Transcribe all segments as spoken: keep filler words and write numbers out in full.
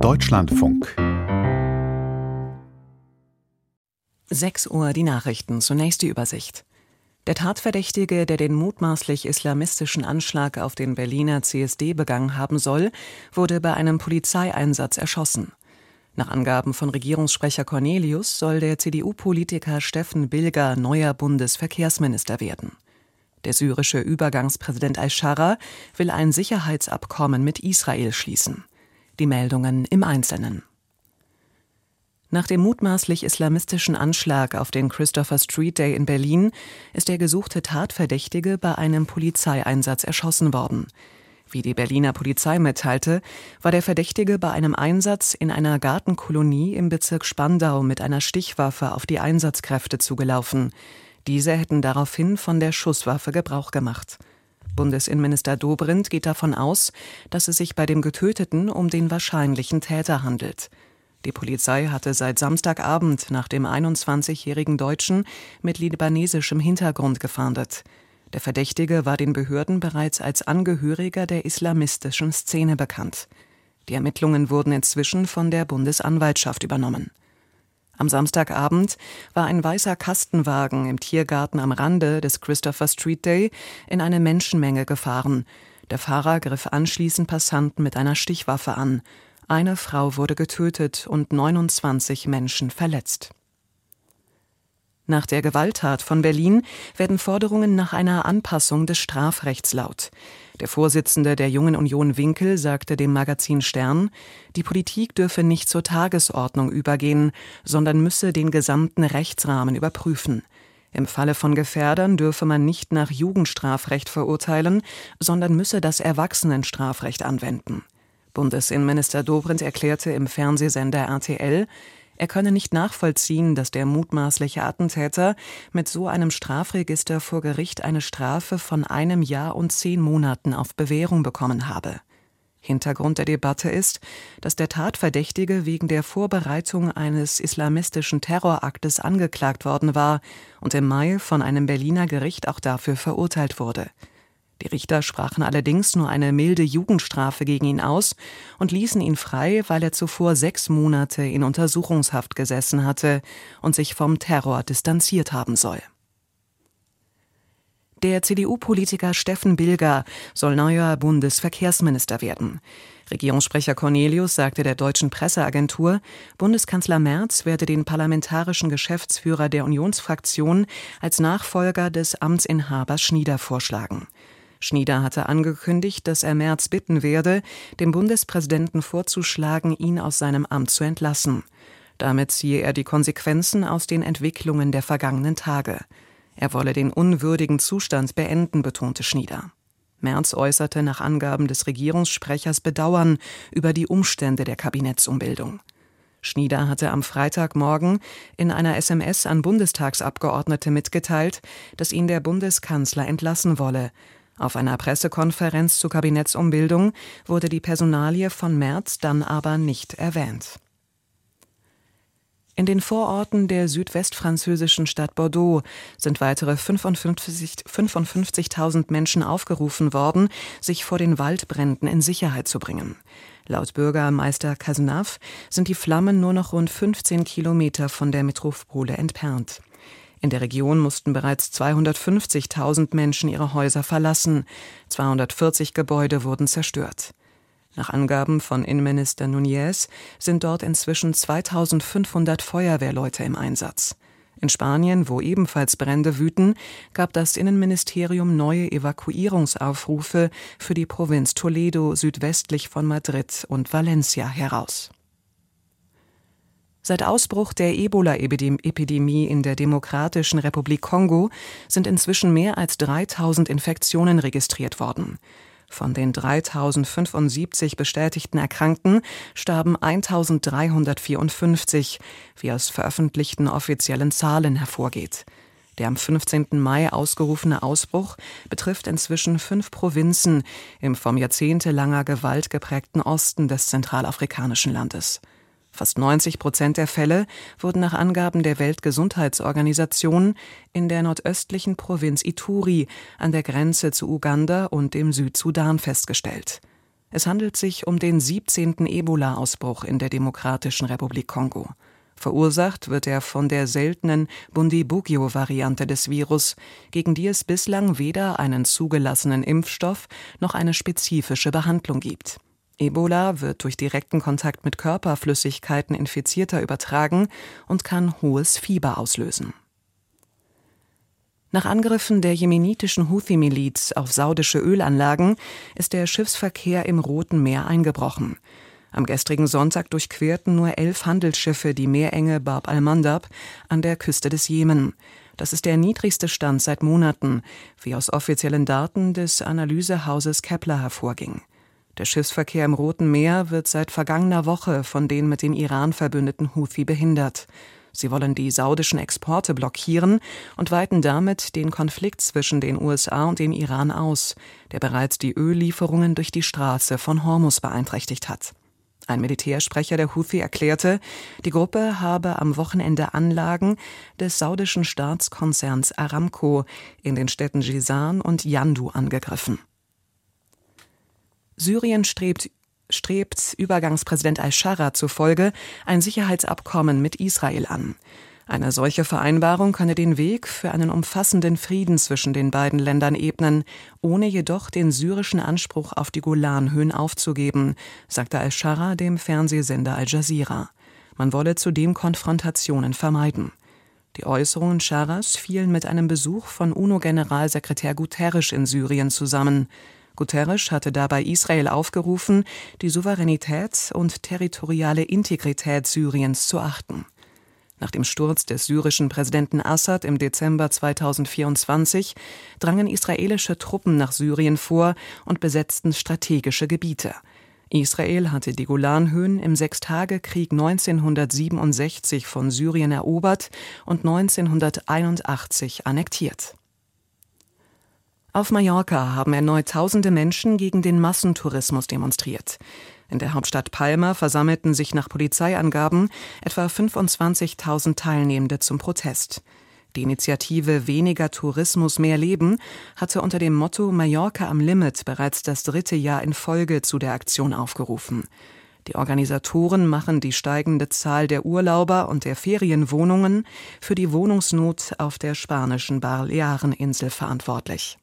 Deutschlandfunk. sechs Uhr die Nachrichten, zunächst die Übersicht. Der Tatverdächtige, der den mutmaßlich islamistischen Anschlag auf den Berliner C S D begangen haben soll, wurde bei einem Polizeieinsatz erschossen. Nach Angaben von Regierungssprecher Cornelius soll der C D U-Politiker Steffen Bilger neuer Bundesverkehrsminister werden. Der syrische Übergangspräsident al-Scharra will ein Sicherheitsabkommen mit Israel schließen. Die Meldungen im Einzelnen. Nach dem mutmaßlich islamistischen Anschlag auf den Christopher Street Day in Berlin ist der gesuchte Tatverdächtige bei einem Polizeieinsatz erschossen worden. Wie die Berliner Polizei mitteilte, war der Verdächtige bei einem Einsatz in einer Gartenkolonie im Bezirk Spandau mit einer Stichwaffe auf die Einsatzkräfte zugelaufen. Diese hätten daraufhin von der Schusswaffe Gebrauch gemacht. Bundesinnenminister Dobrindt geht davon aus, dass es sich bei dem Getöteten um den wahrscheinlichen Täter handelt. Die Polizei hatte seit Samstagabend nach dem einundzwanzigjährigen Deutschen mit libanesischem Hintergrund gefahndet. Der Verdächtige war den Behörden bereits als Angehöriger der islamistischen Szene bekannt. Die Ermittlungen wurden inzwischen von der Bundesanwaltschaft übernommen. Am Samstagabend war ein weißer Kastenwagen im Tiergarten am Rande des Christopher Street Day in eine Menschenmenge gefahren. Der Fahrer griff anschließend Passanten mit einer Stichwaffe an. Eine Frau wurde getötet und neunundzwanzig Menschen verletzt. Nach der Gewalttat von Berlin werden Forderungen nach einer Anpassung des Strafrechts laut. Der Vorsitzende der Jungen Union Winkel sagte dem Magazin Stern, die Politik dürfe nicht zur Tagesordnung übergehen, sondern müsse den gesamten Rechtsrahmen überprüfen. Im Falle von Gefährdern dürfe man nicht nach Jugendstrafrecht verurteilen, sondern müsse das Erwachsenenstrafrecht anwenden. Bundesinnenminister Dobrindt erklärte im Fernsehsender R T L, er könne nicht nachvollziehen, dass der mutmaßliche Attentäter mit so einem Strafregister vor Gericht eine Strafe von einem Jahr und zehn Monaten auf Bewährung bekommen habe. Hintergrund der Debatte ist, dass der Tatverdächtige wegen der Vorbereitung eines islamistischen Terroraktes angeklagt worden war und im Mai von einem Berliner Gericht auch dafür verurteilt wurde. Die Richter sprachen allerdings nur eine milde Jugendstrafe gegen ihn aus und ließen ihn frei, weil er zuvor sechs Monate in Untersuchungshaft gesessen hatte und sich vom Terror distanziert haben soll. Der C D U-Politiker Steffen Bilger soll neuer Bundesverkehrsminister werden. Regierungssprecher Cornelius sagte der deutschen Presseagentur, Bundeskanzler Merz werde den parlamentarischen Geschäftsführer der Unionsfraktion als Nachfolger des Amtsinhabers Schnieder vorschlagen. Schnieder hatte angekündigt, dass er Merz bitten werde, dem Bundespräsidenten vorzuschlagen, ihn aus seinem Amt zu entlassen. Damit ziehe er die Konsequenzen aus den Entwicklungen der vergangenen Tage. Er wolle den unwürdigen Zustand beenden, betonte Schnieder. Merz äußerte nach Angaben des Regierungssprechers Bedauern über die Umstände der Kabinettsumbildung. Schnieder hatte am Freitagmorgen in einer S M S an Bundestagsabgeordnete mitgeteilt, dass ihn der Bundeskanzler entlassen wolle. Auf einer Pressekonferenz zur Kabinettsumbildung wurde die Personalie von Merz dann aber nicht erwähnt. In den Vororten der südwestfranzösischen Stadt Bordeaux sind weitere fünfundfünfzigtausend Menschen aufgerufen worden, sich vor den Waldbränden in Sicherheit zu bringen. Laut Bürgermeister Cazenave sind die Flammen nur noch rund fünfzehn Kilometer von der Metropole entfernt. In der Region mussten bereits zweihundertfünfzigtausend Menschen ihre Häuser verlassen. zweihundertvierzig Gebäude wurden zerstört. Nach Angaben von Innenminister Núñez sind dort inzwischen zweitausendfünfhundert Feuerwehrleute im Einsatz. In Spanien, wo ebenfalls Brände wüten, gab das Innenministerium neue Evakuierungsaufrufe für die Provinz Toledo südwestlich von Madrid und Valencia heraus. Seit Ausbruch der Ebola-Epidemie in der Demokratischen Republik Kongo sind inzwischen mehr als dreitausend Infektionen registriert worden. Von den dreitausendfünfundsiebzig bestätigten Erkrankten starben eintausenddreihundertvierundfünfzig, wie aus veröffentlichten offiziellen Zahlen hervorgeht. Der am fünfzehnten Mai ausgerufene Ausbruch betrifft inzwischen fünf Provinzen im vom jahrzehntelanger Gewalt geprägten Osten des zentralafrikanischen Landes. Fast neunzig Prozent der Fälle wurden nach Angaben der Weltgesundheitsorganisation in der nordöstlichen Provinz Ituri an der Grenze zu Uganda und dem Südsudan festgestellt. Es handelt sich um den siebzehnten Ebola-Ausbruch in der Demokratischen Republik Kongo. Verursacht wird er von der seltenen Bundibugyo-Variante des Virus, gegen die es bislang weder einen zugelassenen Impfstoff noch eine spezifische Behandlung gibt. Ebola wird durch direkten Kontakt mit Körperflüssigkeiten Infizierter übertragen und kann hohes Fieber auslösen. Nach Angriffen der jemenitischen Houthi-Miliz auf saudische Ölanlagen ist der Schiffsverkehr im Roten Meer eingebrochen. Am gestrigen Sonntag durchquerten nur elf Handelsschiffe die Meerenge Bab al-Mandab an der Küste des Jemen. Das ist der niedrigste Stand seit Monaten, wie aus offiziellen Daten des Analysehauses Kepler hervorging. Der Schiffsverkehr im Roten Meer wird seit vergangener Woche von den mit dem Iran verbündeten Houthi behindert. Sie wollen die saudischen Exporte blockieren und weiten damit den Konflikt zwischen den U S A und dem Iran aus, der bereits die Öllieferungen durch die Straße von Hormuz beeinträchtigt hat. Ein Militärsprecher der Houthi erklärte, die Gruppe habe am Wochenende Anlagen des saudischen Staatskonzerns Aramco in den Städten Jizan und Yandu angegriffen. Syrien strebt strebt Übergangspräsident al-Scharra zufolge ein Sicherheitsabkommen mit Israel an. Eine solche Vereinbarung könne den Weg für einen umfassenden Frieden zwischen den beiden Ländern ebnen, ohne jedoch den syrischen Anspruch auf die Golanhöhen aufzugeben, sagte al-Scharra dem Fernsehsender Al Jazeera. Man wolle zudem Konfrontationen vermeiden. Die Äußerungen Scharras fielen mit einem Besuch von U N O-Generalsekretär Guterres in Syrien zusammen. Guterres hatte dabei Israel aufgerufen, die Souveränität und territoriale Integrität Syriens zu achten. Nach dem Sturz des syrischen Präsidenten Assad im Dezember zweitausendvierundzwanzig drangen israelische Truppen nach Syrien vor und besetzten strategische Gebiete. Israel hatte die Golanhöhen im Sechstagekrieg neunzehnhundertsiebenundsechzig von Syrien erobert und neunzehnhunderteinundachtzig annektiert. Auf Mallorca haben erneut tausende Menschen gegen den Massentourismus demonstriert. In der Hauptstadt Palma versammelten sich nach Polizeiangaben etwa fünfundzwanzigtausend Teilnehmende zum Protest. Die Initiative Weniger Tourismus, mehr Leben hatte unter dem Motto Mallorca am Limit bereits das dritte Jahr in Folge zu der Aktion aufgerufen. Die Organisatoren machen die steigende Zahl der Urlauber und der Ferienwohnungen für die Wohnungsnot auf der spanischen Baleareninsel verantwortlich.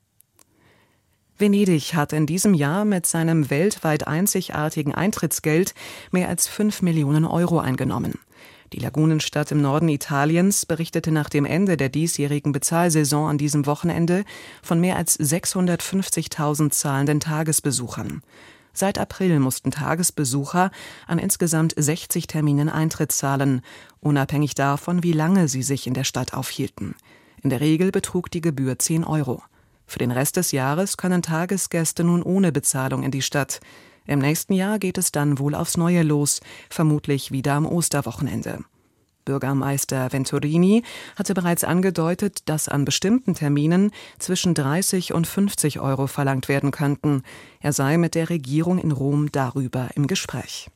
Venedig hat in diesem Jahr mit seinem weltweit einzigartigen Eintrittsgeld mehr als fünf Millionen Euro eingenommen. Die Lagunenstadt im Norden Italiens berichtete nach dem Ende der diesjährigen Bezahlsaison an diesem Wochenende von mehr als sechshundertfünfzigtausend zahlenden Tagesbesuchern. Seit April mussten Tagesbesucher an insgesamt sechzig Terminen Eintritt zahlen, unabhängig davon, wie lange sie sich in der Stadt aufhielten. In der Regel betrug die Gebühr zehn Euro. Für den Rest des Jahres können Tagesgäste nun ohne Bezahlung in die Stadt. Im nächsten Jahr geht es dann wohl aufs Neue los, vermutlich wieder am Osterwochenende. Bürgermeister Venturini hatte bereits angedeutet, dass an bestimmten Terminen zwischen dreißig und fünfzig Euro verlangt werden könnten. Er sei mit der Regierung in Rom darüber im Gespräch.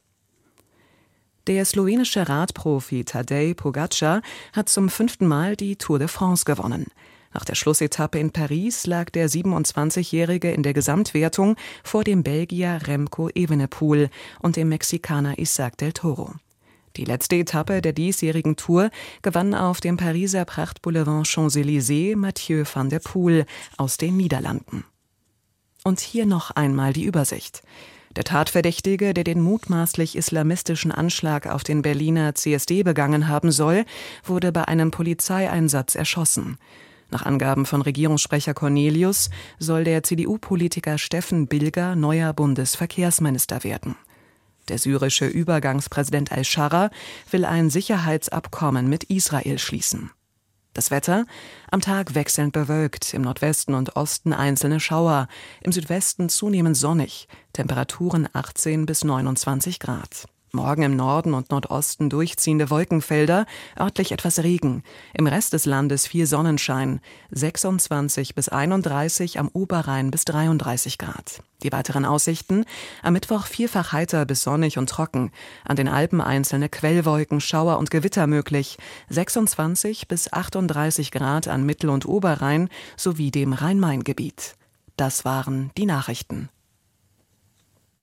Der slowenische Radprofi Tadej Pogačar hat zum fünften Mal die Tour de France gewonnen. Nach der Schlussetappe in Paris lag der siebenundzwanzigjährige in der Gesamtwertung vor dem Belgier Remco Evenepoel und dem Mexikaner Isaac del Toro. Die letzte Etappe der diesjährigen Tour gewann auf dem Pariser Prachtboulevard Champs-Élysées Mathieu van der Poel aus den Niederlanden. Und hier noch einmal die Übersicht. Der Tatverdächtige, der den mutmaßlich islamistischen Anschlag auf den Berliner C S D begangen haben soll, wurde bei einem Polizeieinsatz erschossen. Nach Angaben von Regierungssprecher Cornelius soll der C D U-Politiker Steffen Bilger neuer Bundesverkehrsminister werden. Der syrische Übergangspräsident al-Scharra will ein Sicherheitsabkommen mit Israel schließen. Das Wetter: am Tag wechselnd bewölkt, im Nordwesten und Osten einzelne Schauer, im Südwesten zunehmend sonnig, Temperaturen achtzehn bis neunundzwanzig Grad. Morgen im Norden und Nordosten durchziehende Wolkenfelder, örtlich etwas Regen. Im Rest des Landes viel Sonnenschein, sechsundzwanzig bis einunddreißig, am Oberrhein bis dreiunddreißig Grad. Die weiteren Aussichten: am Mittwoch vielfach heiter bis sonnig und trocken. An den Alpen einzelne Quellwolken, Schauer und Gewitter möglich. sechsundzwanzig bis achtunddreißig Grad an Mittel- und Oberrhein sowie dem Rhein-Main-Gebiet. Das waren die Nachrichten.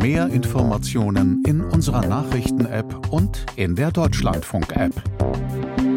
Mehr Informationen in unserer Nachrichten-App und in der Deutschlandfunk-App.